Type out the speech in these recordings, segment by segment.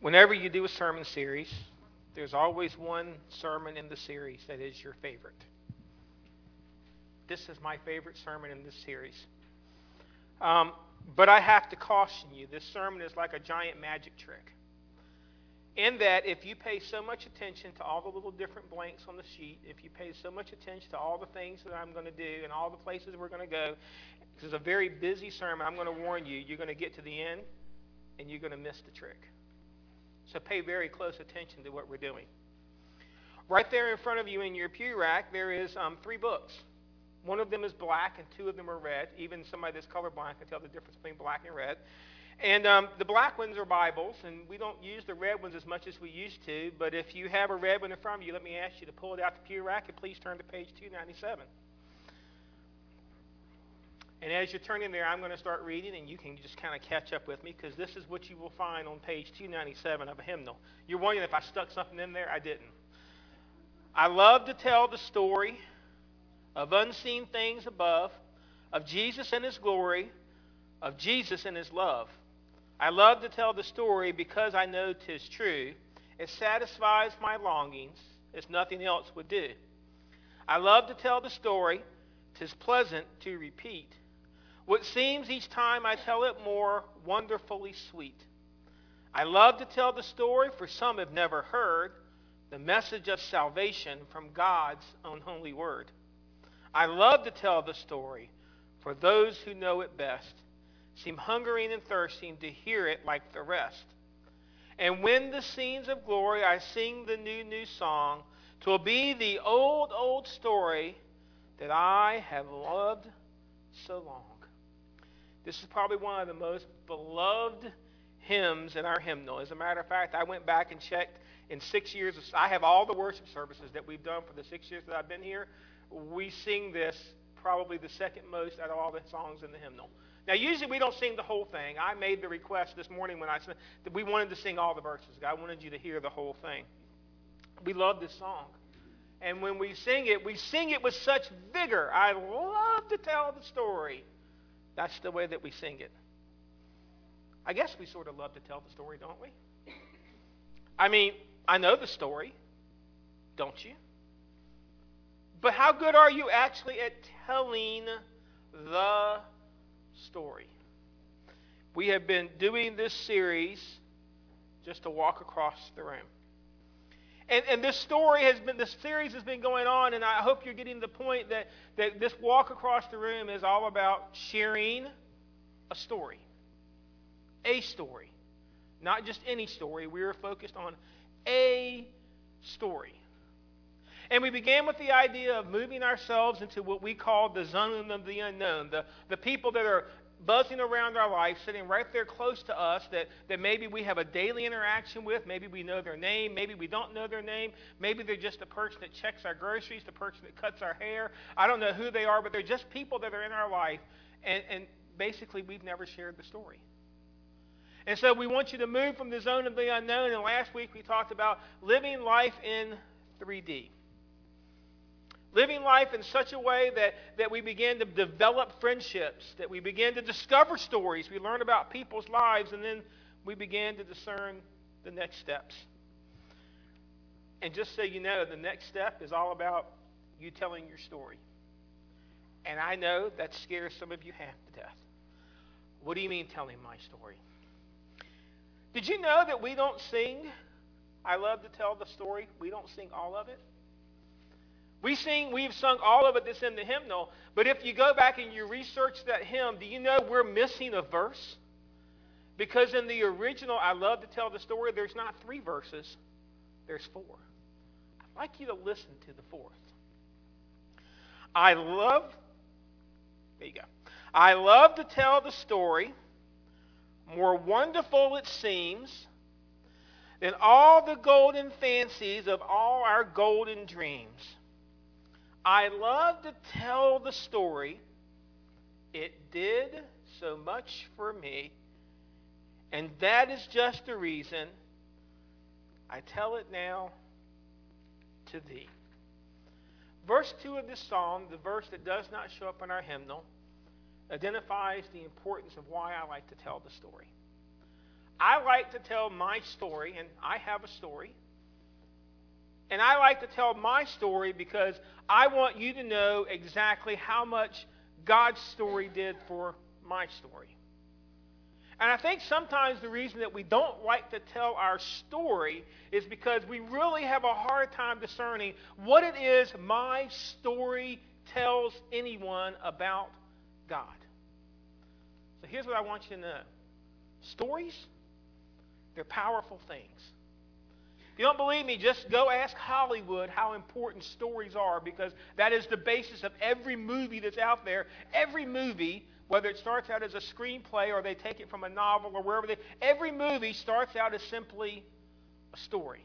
Whenever you do a sermon series, there's always one sermon in the series that is your favorite. This is my favorite sermon in this series. But I have to caution you, this sermon is like a giant magic trick. In that, if you pay so much attention to all the little different blanks on the sheet, if you pay so much attention to all the things that I'm going to do and all the places we're going to go, this is a very busy sermon. I'm going to warn you, you're going to get to the end and you're going to miss the trick. So pay very close attention to what we're doing. Right there in front of you in your pew rack, there is 3 books. One of them is black and 2 of them are red. Even somebody that's colorblind can tell the difference between black and red. And the black ones are Bibles, and we don't use the red ones as much as we used to. But if you have a red one in front of you, let me ask you to pull it out the pew rack and please turn to page 297. And as you're turning there, I'm going to start reading, and you can just kind of catch up with me, because this is what you will find on page 297 of a hymnal. You're wondering if I stuck something in there? I didn't. I love to tell the story of unseen things above, of Jesus and his glory, of Jesus and his love. I love to tell the story because I know 'tis true. It satisfies my longings as nothing else would do. I love to tell the story. 'Tis pleasant to repeat. What seems each time I tell it more wonderfully sweet. I love to tell the story, for some have never heard the message of salvation from God's own holy word. I love to tell the story, for those who know it best seem hungering and thirsting to hear it like the rest. And when the scenes of glory I sing the new song, 'twill be the old story that I have loved so long. This is probably one of the most beloved hymns in our hymnal. As a matter of fact, I went back and checked in 6 years. I have all the worship services that we've done for the 6 years that I've been here. We sing this probably the second most out of all the songs in the hymnal. Now, usually we don't sing the whole thing. I made the request this morning when I said that we wanted to sing all the verses. I wanted you to hear the whole thing. We love this song. And when we sing it with such vigor. I love to tell the story. That's the way that we sing it. I guess we sort of love to tell the story, don't we? I mean, I know the story, don't you? But how good are you actually at telling the story? We have been doing this series just to walk across the room. And this series has been going on, and I hope you're getting the point that this walk across the room is all about sharing a story. A story. Not just any story. We are focused on a story. And we began with the idea of moving ourselves into what we call the zone of the unknown. The people that are buzzing around our life, sitting right there close to us, that maybe we have a daily interaction with. Maybe we know their name. Maybe we don't know their name. Maybe they're just the person that checks our groceries, the person that cuts our hair. I don't know who they are, but they're just people that are in our life. And basically, we've never shared the story. And so we want you to move from the zone of the unknown. And last week we talked about living life in 3D. Living life in such a way that we begin to develop friendships, that we begin to discover stories. We learn about people's lives, and then we begin to discern the next steps. And just so you know, the next step is all about you telling your story. And I know that scares some of you half to death. What do you mean telling my story? Did you know that we don't sing I love to tell the story? We don't sing all of it. We've sung all of it that's in the hymnal, but if you go back and you research that hymn, do you know we're missing a verse? Because in the original I love to tell the story, there's not 3 verses, there's 4. I'd like you to listen to the 4th. I love to tell the story, more wonderful it seems than all the golden fancies of all our golden dreams. I love to tell the story. It did so much for me, and that is just the reason I tell it now to thee. Verse 2 of this psalm, the verse that does not show up in our hymnal, identifies the importance of why I like to tell the story. I like to tell my story, and I have a story. And I like to tell my story because I want you to know exactly how much God's story did for my story. And I think sometimes the reason that we don't like to tell our story is because we really have a hard time discerning what it is my story tells anyone about God. So here's what I want you to know. Stories, they're powerful things. If you don't believe me, just go ask Hollywood how important stories are, because that is the basis of every movie that's out there. Every movie, whether it starts out as a screenplay or they take it from a novel or wherever every movie starts out as simply a story.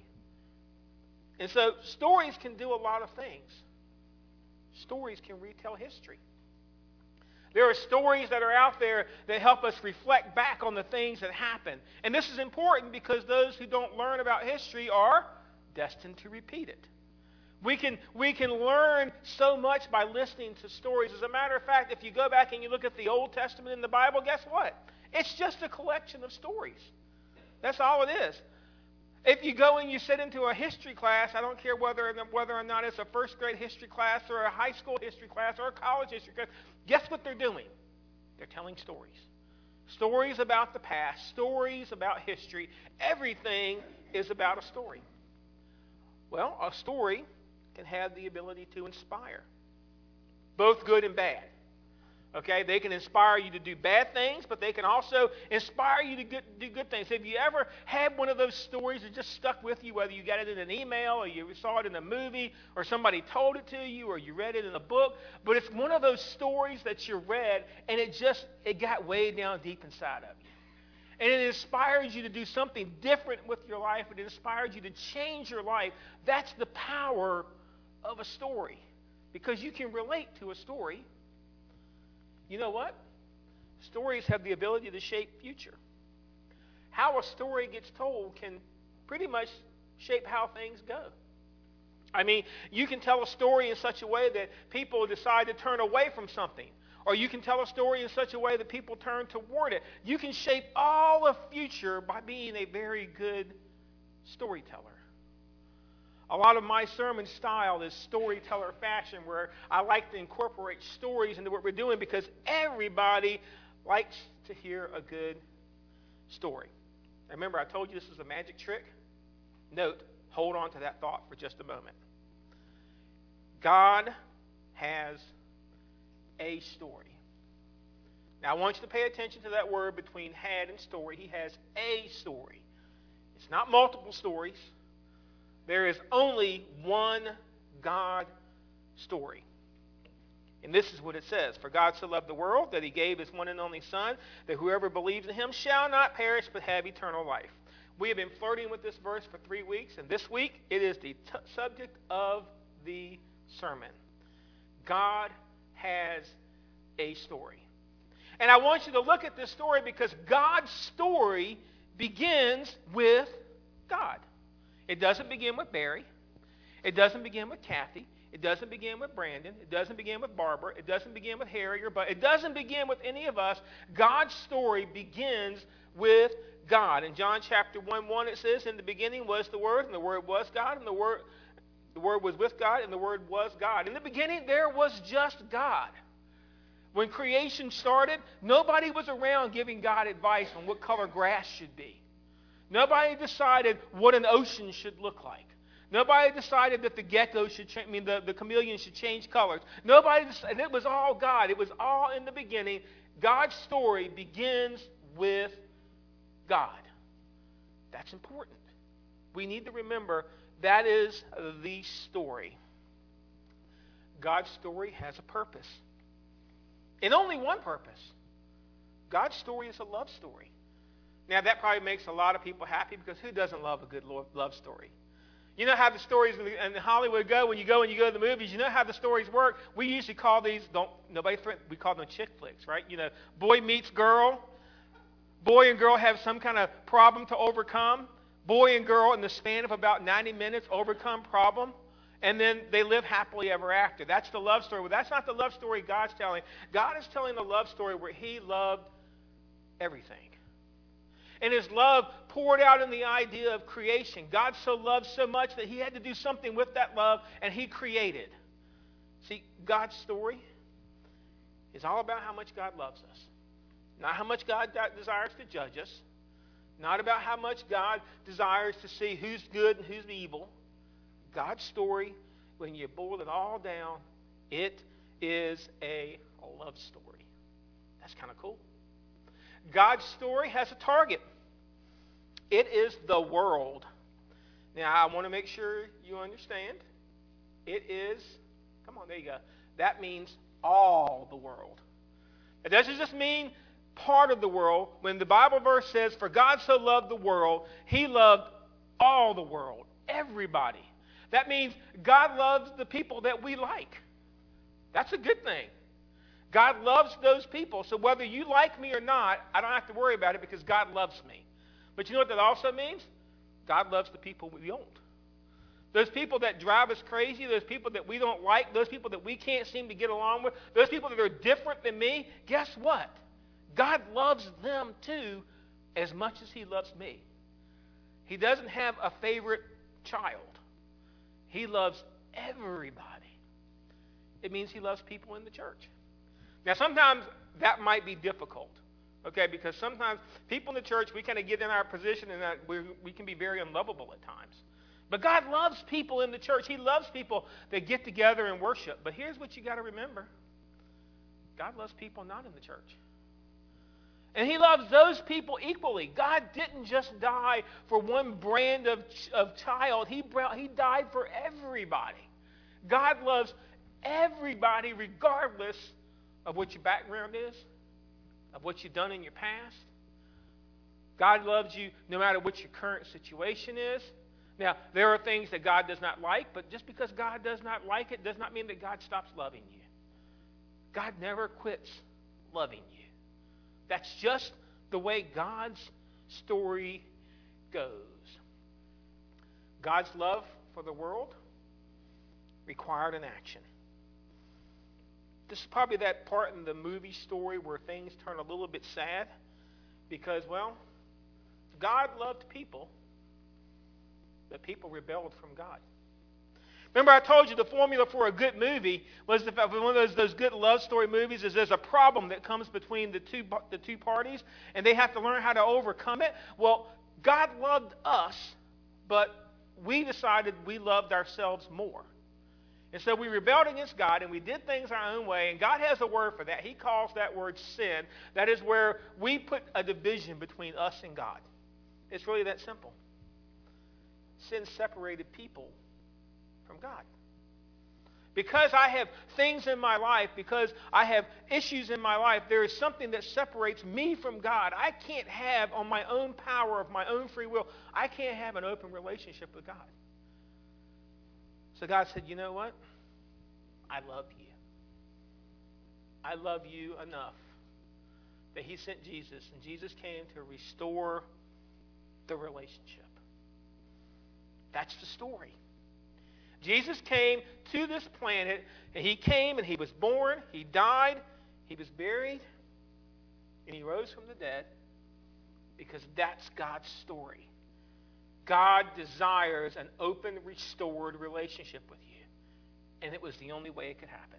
And so stories can do a lot of things. Stories can retell history. There are stories that are out there that help us reflect back on the things that happened. And this is important because those who don't learn about history are destined to repeat it. We can learn so much by listening to stories. As a matter of fact, if you go back and you look at the Old Testament in the Bible, guess what? It's just a collection of stories. That's all it is. If you go and you sit into a history class, I don't care whether or not it's a first grade history class or a high school history class or a college history class, guess what they're doing? They're telling stories. Stories about the past, stories about history. Everything is about a story. Well, a story can have the ability to inspire, both good and bad. Okay, they can inspire you to do bad things, but they can also inspire you to do good things. Have you ever had one of those stories that just stuck with you, whether you got it in an email or you saw it in a movie or somebody told it to you or you read it in a book, but it's one of those stories that you read and it got way down deep inside of you. And it inspired you to do something different with your life. It inspired you to change your life. That's the power of a story, because you can relate to a story. You know what? Stories have the ability to shape future. How a story gets told can pretty much shape how things go. I mean, you can tell a story in such a way that people decide to turn away from something. Or you can tell a story in such a way that people turn toward it. You can shape all of future by being a very good storyteller. A lot of my sermon style is storyteller fashion, where I like to incorporate stories into what we're doing because everybody likes to hear a good story. Remember, I told you this is a magic trick? Note, hold on to that thought for just a moment. God has a story. Now, I want you to pay attention to that word between had and story. He has a story. It's not multiple stories. There is only one God story. And this is what it says. For God so loved the world that he gave his one and only Son, that whoever believes in him shall not perish but have eternal life. We have been flirting with this verse for 3 weeks, and this week it is the subject of the sermon. God has a story. And I want you to look at this story because God's story begins with God. It doesn't begin with Barry. It doesn't begin with Kathy. It doesn't begin with Brandon. It doesn't begin with Barbara. It doesn't begin with Harry or Bud. It doesn't begin with any of us. God's story begins with God. In John chapter 1:1 it says, in the beginning was the Word, and the Word was God, and the Word was with God, and the Word was God. In the beginning there was just God. When creation started, nobody was around giving God advice on what color grass should be. Nobody decided what an ocean should look like. Nobody decided that the geckos should change, the chameleons should change colors. Nobody decided, it was all God. It was all in the beginning. God's story begins with God. That's important. We need to remember that is the story. God's story has a purpose. And only one purpose. God's story is a love story. Now, that probably makes a lot of people happy because who doesn't love a good love story? You know how the stories in Hollywood go when you go to the movies? You know how the stories work? We usually call these, we call them chick flicks, right? You know, boy meets girl. Boy and girl have some kind of problem to overcome. Boy and girl, in the span of about 90 minutes, overcome problem. And then they live happily ever after. That's the love story. But that's not the love story God's telling. God is telling a love story where he loved everything. And his love poured out in the idea of creation. God so loved so much that he had to do something with that love, and he created. See, God's story is all about how much God loves us. Not how much God desires to judge us. Not about how much God desires to see who's good and who's evil. God's story, when you boil it all down, it is a love story. That's kind of cool. God's story has a target. It is the world. Now, I want to make sure you understand. It is, come on, there you go. That means all the world. It doesn't just mean part of the world. When the Bible verse says, for God so loved the world, he loved all the world, everybody. That means God loves the people that we like. That's a good thing. God loves those people. So whether you like me or not, I don't have to worry about it because God loves me. But you know what that also means? God loves the people we don't. Those people that drive us crazy, those people that we don't like, those people that we can't seem to get along with, those people that are different than me, guess what? God loves them too as much as he loves me. He doesn't have a favorite child. He loves everybody. It means he loves people in the church. Now, sometimes that might be difficult, okay, because sometimes people in the church, we kind of get in our position and that we can be very unlovable at times. But God loves people in the church. He loves people that get together and worship. But here's what you got to remember. God loves people not in the church. And he loves those people equally. God didn't just die for one brand of child. He died for everybody. God loves everybody regardless of what your background is, of what you've done in your past. God loves you no matter what your current situation is. Now, there are things that God does not like, but just because God does not like it does not mean that God stops loving you. God never quits loving you. That's just the way God's story goes. God's love for the world required an action. This is probably that part in the movie story where things turn a little bit sad because, well, God loved people, but people rebelled from God. Remember I told you the formula for a good movie was one of those good love story movies is there's a problem that comes between the two parties, and they have to learn how to overcome it. Well, God loved us, but we decided we loved ourselves more. And so we rebelled against God, and we did things our own way, and God has a word for that. He calls that word sin. That is where we put a division between us and God. It's really that simple. Sin separated people from God. Because I have things in my life, because I have issues in my life, there is something that separates me from God. I can't have, on my own power of my own free will, I can't have an open relationship with God. So God said, you know what? I love you. I love you enough that he sent Jesus, and Jesus came to restore the relationship. That's the story. Jesus came to this planet, and he came and he was born, he died, he was buried, and he rose from the dead because that's God's story. God desires an open, restored relationship with you, and it was the only way it could happen.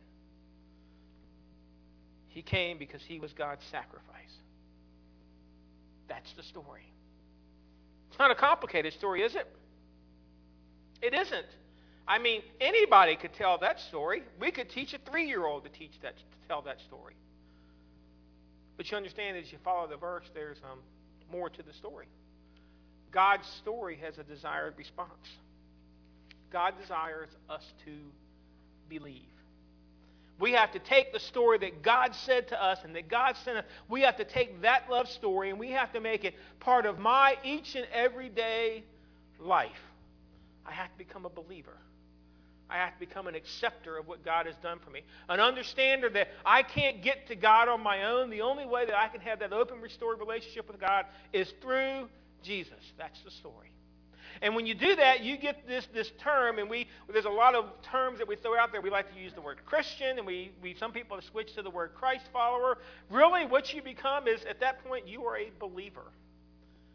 He came because he was God's sacrifice. That's the story. It's not a complicated story, is it? It isn't. I mean, anybody could tell that story. We could teach a 3-year-old to tell that story. But you understand, as you follow the verse, there's more to the story. God's story has a desired response. God desires us to believe. We have to take the story that God said to us and that God sent us. We have to take that love story and we have to make it part of my each and every day life. I have to become a believer. I have to become an acceptor of what God has done for me. An understander that I can't get to God on my own. The only way that I can have that open, restored relationship with God is through Jesus. That's the story. And when you do that, you get this term, and there's a lot of terms that we throw out there. We like to use the word Christian, and some people have switched to the word Christ follower. Really, what you become is, at that point, you are a believer.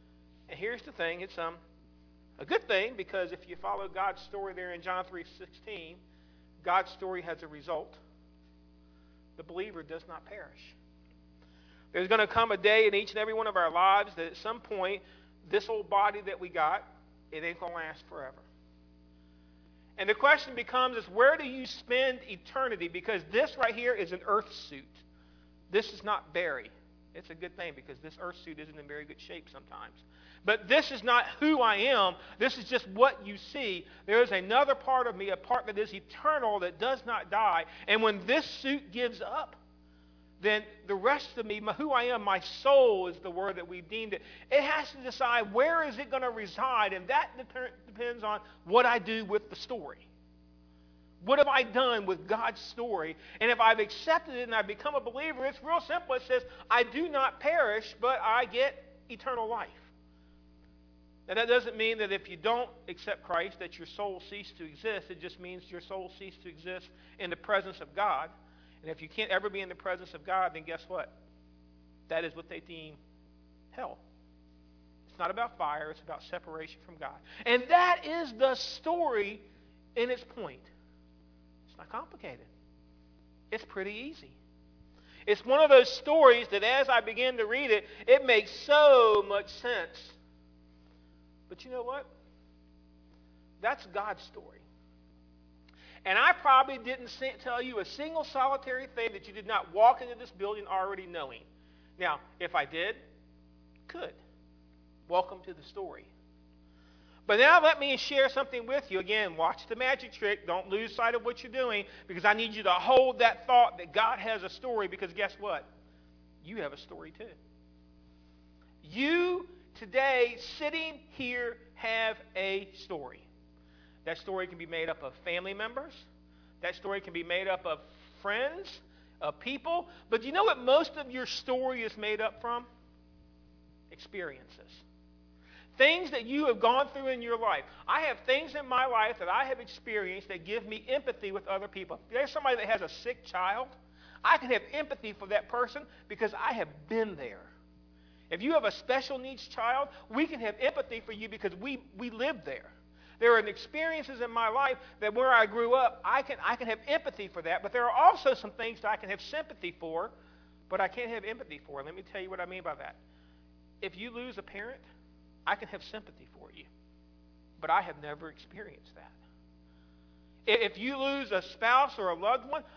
And here's the thing. It's a good thing, because if you follow God's story there in John 3:16, God's story has a result. The believer does not perish. There's going to come a day in each and every one of our lives that at some point, this old body that we got, it ain't going to last forever. And the question becomes is, where do you spend eternity? Because this right here is an earth suit. This is not bury. It's a good thing, because this earth suit isn't in very good shape sometimes. But this is not who I am. This is just what you see. There is another part of me, a part that is eternal, that does not die. And when this suit gives up, then the rest of me, who I am, my soul is the word that we've deemed it. It has to decide where is it going to reside, and that depends on what I do with the story. What have I done with God's story? And if I've accepted it and I've become a believer, it's real simple. It says, I do not perish, but I get eternal life. Now, that doesn't mean that if you don't accept Christ that your soul ceased to exist. It just means your soul ceased to exist in the presence of God. And if you can't ever be in the presence of God, then guess what? That is what they deem hell. It's not about fire. It's about separation from God. And that is the story in its point. It's not complicated. It's pretty easy. It's one of those stories that as I begin to read it, it makes so much sense. But you know what? That's God's story. And I probably didn't tell you a single solitary thing that you did not walk into this building already knowing. Now, if I did, good. Welcome to the story. But now let me share something with you. Again, watch the magic trick. Don't lose sight of what you're doing, because I need you to hold that thought that God has a story, because guess what? You have a story too. You today, sitting here, have a story. That story can be made up of family members. That story can be made up of friends, of people. But you know what most of your story is made up from? Experiences. Things that you have gone through in your life. I have things in my life that I have experienced that give me empathy with other people. If there's somebody that has a sick child, I can have empathy for that person because I have been there. If you have a special needs child, we can have empathy for you because we lived there. There are experiences in my life that where I grew up, I can have empathy for that. But there are also some things that I can have sympathy for, but I can't have empathy for. Let me tell you what I mean by that. If you lose a parent, I can have sympathy for you, but I have never experienced that. If you lose a spouse or a loved one,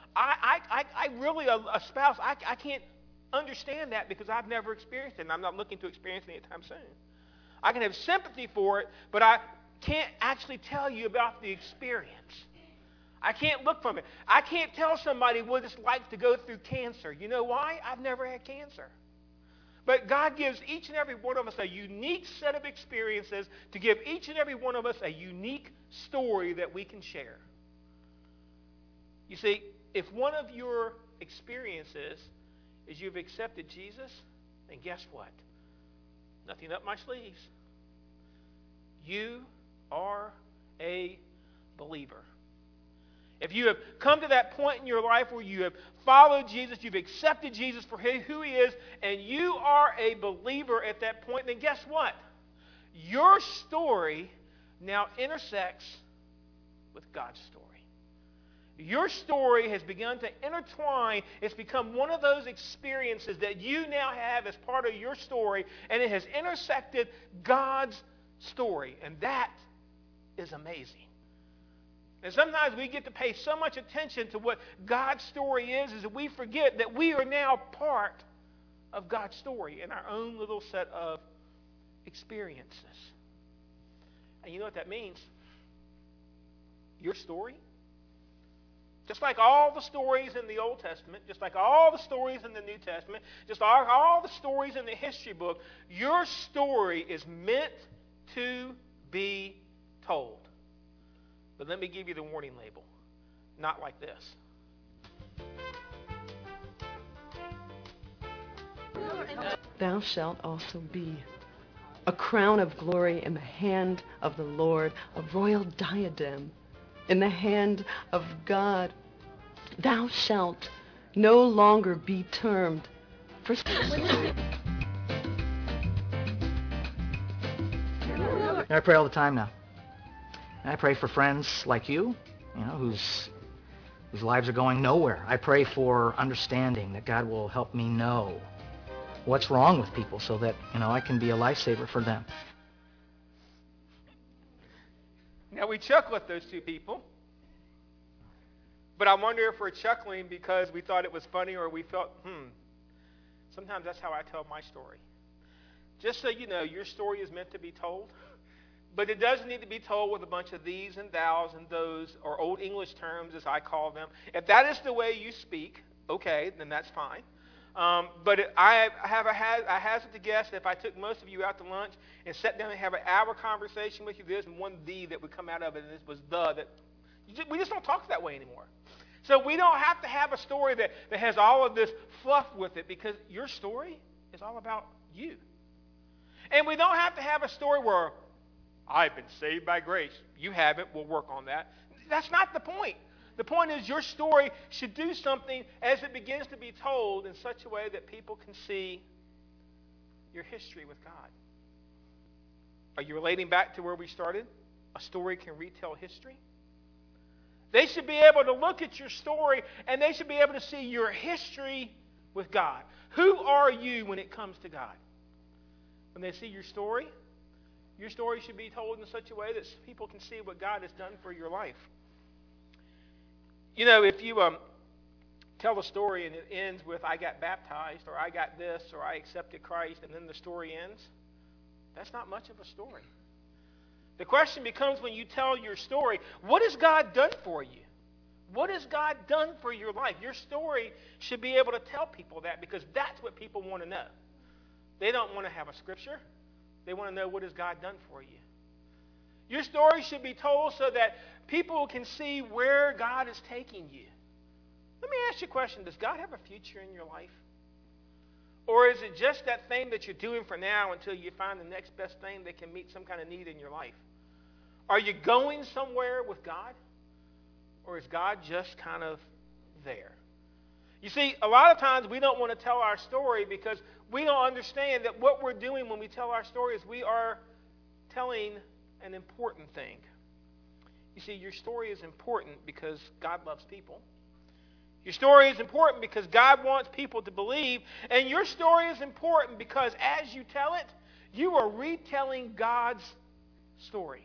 a spouse, I can't understand that because I've never experienced it, and I'm not looking to experience it anytime soon. I can have sympathy for it, but I can't actually tell you about the experience. I can't look from it. I can't tell somebody what it's like to go through cancer. You know why? I've never had cancer. But God gives each and every one of us a unique set of experiences to give each and every one of us a unique story that we can share. You see, if one of your experiences is you've accepted Jesus, then guess what? Nothing up my sleeves. You are a believer. If you have come to that point in your life where you have followed Jesus, you've accepted Jesus for who he is, and you are a believer at that point, then guess what? Your story now intersects with God's story. Your story has begun to intertwine. It's become one of those experiences that you now have as part of your story, and it has intersected God's story, and that is amazing. And sometimes we get to pay so much attention to what God's story is that we forget that we are now part of God's story in our own little set of experiences. And you know what that means? Your story, just like all the stories in the Old Testament, just like all the stories in the New Testament, just like all the stories in the history book, your story is meant to be told. But let me give you the warning label. Not like this. Thou shalt also be a crown of glory in the hand of the Lord, a royal diadem in the hand of God. Thou shalt no longer be termed for I pray all the time now. And I pray for friends like you, whose lives are going nowhere. I pray for understanding, that God will help me know what's wrong with people so that, I can be a lifesaver for them. Now, we chuckle at those two people, but I wonder if we're chuckling because we thought it was funny or we felt, Sometimes that's how I tell my story. Just so you know, your story is meant to be told, but it doesn't need to be told with a bunch of these and thous and those, or old English terms, as I call them. If that is the way you speak, okay, then that's fine. But I hazard to guess that if I took most of you out to lunch and sat down and have an hour conversation with you, there's one "the" that would come out of it, and it was that we just don't talk that way anymore. So we don't have to have a story that has all of this fluff with it, because your story is all about you. And we don't have to have a story where I've been saved by grace. You haven't. We'll work on that. That's not the point. The point is your story should do something as it begins to be told in such a way that people can see your history with God. Are you relating back to where we started? A story can retell history. They should be able to look at your story and they should be able to see your history with God. Who are you when it comes to God? When they see your story should be told in such a way that people can see what God has done for your life. If you tell a story and it ends with I got baptized, or I got this, or I accepted Christ, and then the story ends, that's not much of a story. The question becomes, when you tell your story, what has God done for you? What has God done for your life? Your story should be able to tell people that, because that's what people want to know. They don't want to have a scripture. They want to know, what has God done for you? Your story should be told so that people can see where God is taking you. Let me ask you a question. Does God have a future in your life? Or is it just that thing that you're doing for now until you find the next best thing that can meet some kind of need in your life? Are you going somewhere with God? Or is God just kind of there? You see, a lot of times we don't want to tell our story because we don't understand that what we're doing when we tell our story is we are telling an important thing. You see, your story is important because God loves people. Your story is important because God wants people to believe. And your story is important because as you tell it, you are retelling God's story.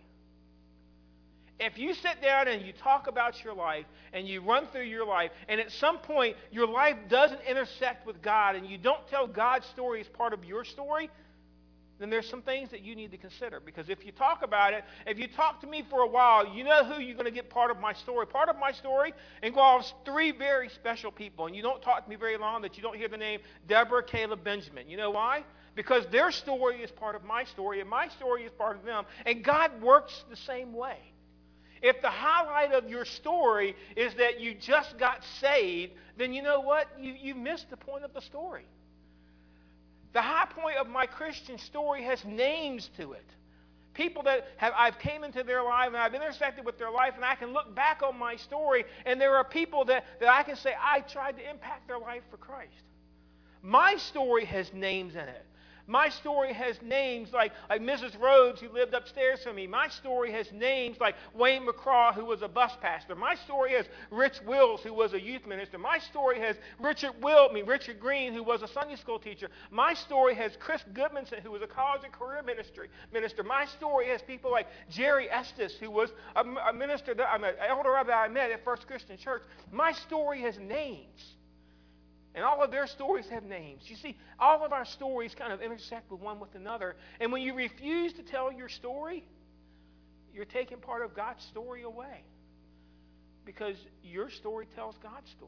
If you sit down and you talk about your life and you run through your life, and at some point your life doesn't intersect with God and you don't tell God's story as part of your story, then there's some things that you need to consider. Because if you talk about it, if you talk to me for a while, you know who you're going to get part of my story. Part of my story involves three very special people. And you don't talk to me very long that you don't hear the name Deborah, Caleb, Benjamin. You know why? Because their story is part of my story, and my story is part of them. And God works the same way. If the highlight of your story is that you just got saved, then you know what? You missed the point of the story. The high point of my Christian story has names to it. People that I've came into their life and I've intersected with their life, and I can look back on my story and there are people that I can say I tried to impact their life for Christ. My story has names in it. My story has names like Mrs. Rhodes, who lived upstairs from me. My story has names like Wayne McCraw, who was a bus pastor. My story has Rich Wills, who was a youth minister. My story has Richard Green, who was a Sunday school teacher. My story has Chris Goodmanson, who was a college and career minister. My story has people like Jerry Estes, who was a minister, an elder that I met at First Christian Church. My story has names. And all of their stories have names. You see, all of our stories kind of intersect with one with another. And when you refuse to tell your story, you're taking part of God's story away. Because your story tells God's story.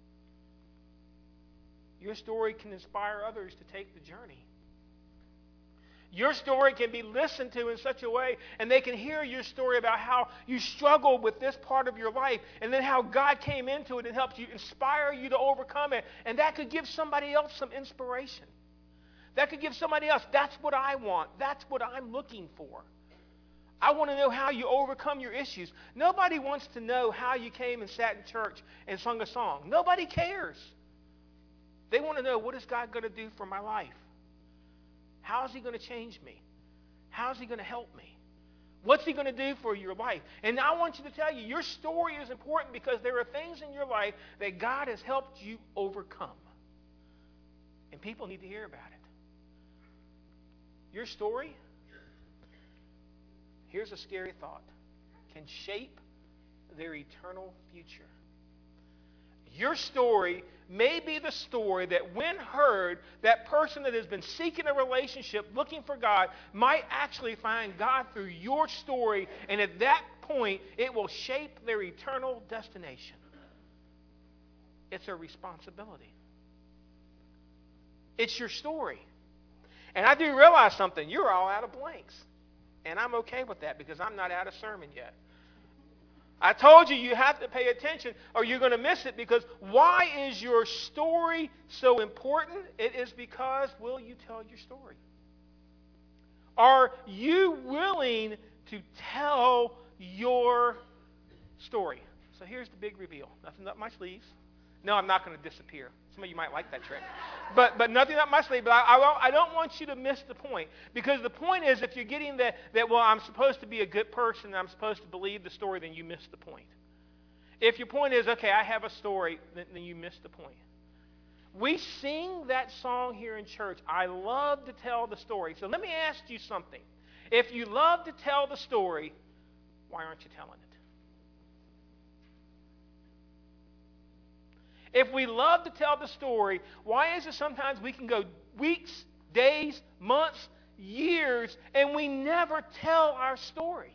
Your story can inspire others to take the journey. Your story can be listened to in such a way, and they can hear your story about how you struggled with this part of your life, and then how God came into it and helped you, inspire you to overcome it. And that could give somebody else some inspiration. That could give somebody else, that's what I want. That's what I'm looking for. I want to know how you overcome your issues. Nobody wants to know how you came and sat in church and sung a song. Nobody cares. They want to know, what is God going to do for my life? How is he going to change me? How is he going to help me? What's he going to do for your life? And I want you to tell you, your story is important because there are things in your life that God has helped you overcome. And people need to hear about it. Your story, here's a scary thought, can shape their eternal future. Your story may be the story that when heard, that person that has been seeking a relationship, looking for God, might actually find God through your story, and at that point, it will shape their eternal destination. It's a responsibility. It's your story. And I do realize something. You're all out of blanks. And I'm okay with that because I'm not out of sermon yet. I told you you have to pay attention or you're going to miss it, because why is your story so important? It is because, will you tell your story? Are you willing to tell your story? So here's the big reveal. Nothing up my sleeves. No, I'm not going to disappear. Some of you might like that trick. But nothing up my sleeve. But I don't want you to miss the point. Because the point is, if you're getting that, well, I'm supposed to be a good person, I'm supposed to believe the story, then you miss the point. If your point is, okay, I have a story, then you miss the point. We sing that song here in church, I love to tell the story. So let me ask you something. If you love to tell the story, why aren't you telling it? If we love to tell the story, why is it sometimes we can go weeks, days, months, years, and we never tell our story?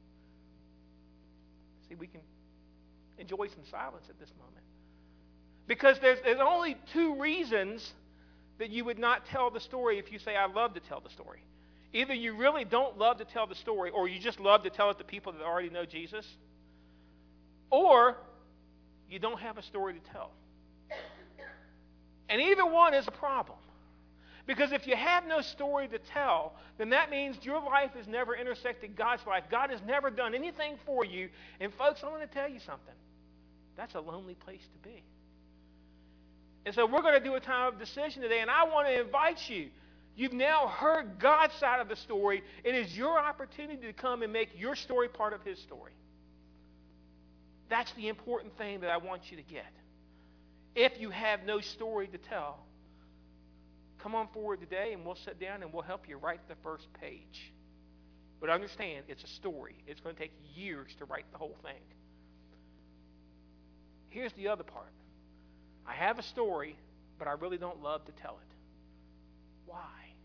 See, we can enjoy some silence at this moment. Because there's only two reasons that you would not tell the story if you say, I love to tell the story. Either you really don't love to tell the story, or you just love to tell it to people that already know Jesus, or you don't have a story to tell. And either one is a problem. Because if you have no story to tell, then that means your life has never intersected God's life. God has never done anything for you. And folks, I want to tell you something. That's a lonely place to be. And so we're going to do a time of decision today, and I want to invite you. You've now heard God's side of the story. It is your opportunity to come and make your story part of His story. That's the important thing that I want you to get. If you have no story to tell, come on forward today and we'll sit down and we'll help you write the first page. But understand, it's a story. It's going to take years to write the whole thing. Here's the other part. I have a story, but I really don't love to tell it. Why?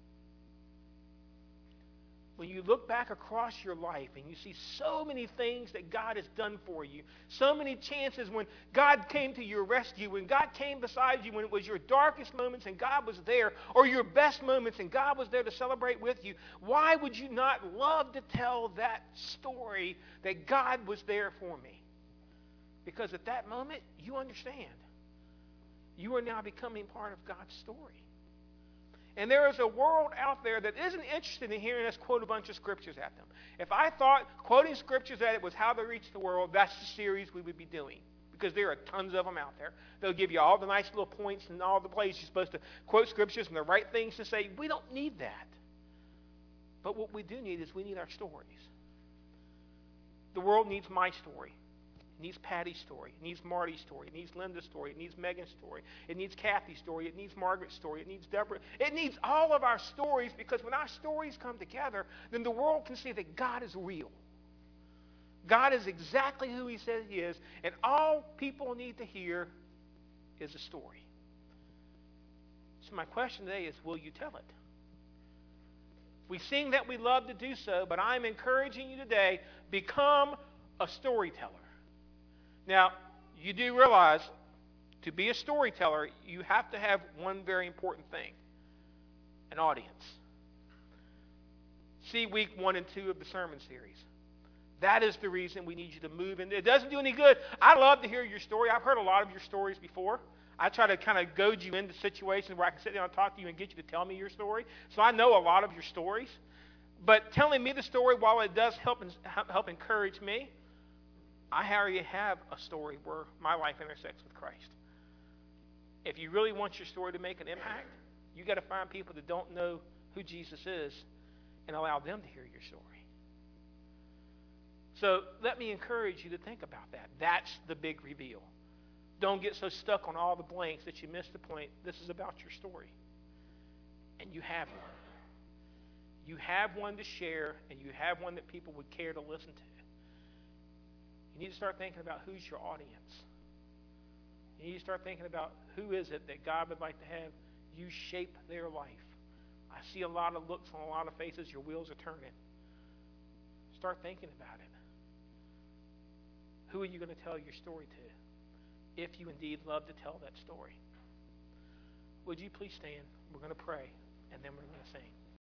When you look back across your life and you see so many things that God has done for you, so many chances when God came to your rescue, when God came beside you when it was your darkest moments and God was there, or your best moments and God was there to celebrate with you, why would you not love to tell that story that God was there for me? Because at that moment, you understand. You are now becoming part of God's story. And there is a world out there that isn't interested in hearing us quote a bunch of scriptures at them. If I thought quoting scriptures at it was how to reach the world, that's the series we would be doing. Because there are tons of them out there. They'll give you all the nice little points and all the places you're supposed to quote scriptures and the right things to say. We don't need that. But what we do need is we need our stories. The world needs my story. It needs Patty's story. It needs Marty's story. It needs Linda's story. It needs Megan's story. It needs Kathy's story. It needs Margaret's story. It needs Deborah. It needs all of our stories, because when our stories come together, then the world can see that God is real. God is exactly who He says He is, and all people need to hear is a story. So my question today is, will you tell it? We sing that we love to do so, but I'm encouraging you today, become a storyteller. Now, you do realize, to be a storyteller, you have to have one very important thing: an audience. See week 1 and 2 of the sermon series. That is the reason we need you to move. And it doesn't do any good. I love to hear your story. I've heard a lot of your stories before. I try to kind of goad you into situations where I can sit down and talk to you and get you to tell me your story. So I know a lot of your stories. But telling me the story, while it does help encourage me, I already have a story where my life intersects with Christ. If you really want your story to make an impact, you got to find people that don't know who Jesus is and allow them to hear your story. So let me encourage you to think about that. That's the big reveal. Don't get so stuck on all the blanks that you miss the point. This is about your story. And you have one. You have one to share, and you have one that people would care to listen to. You need to start thinking about who's your audience. You need to start thinking about who is it that God would like to have you shape their life. I see a lot of looks on a lot of faces. Your wheels are turning. Start thinking about it. Who are you going to tell your story to, if you indeed love to tell that story? Would you please stand? We're going to pray, and then we're going to sing.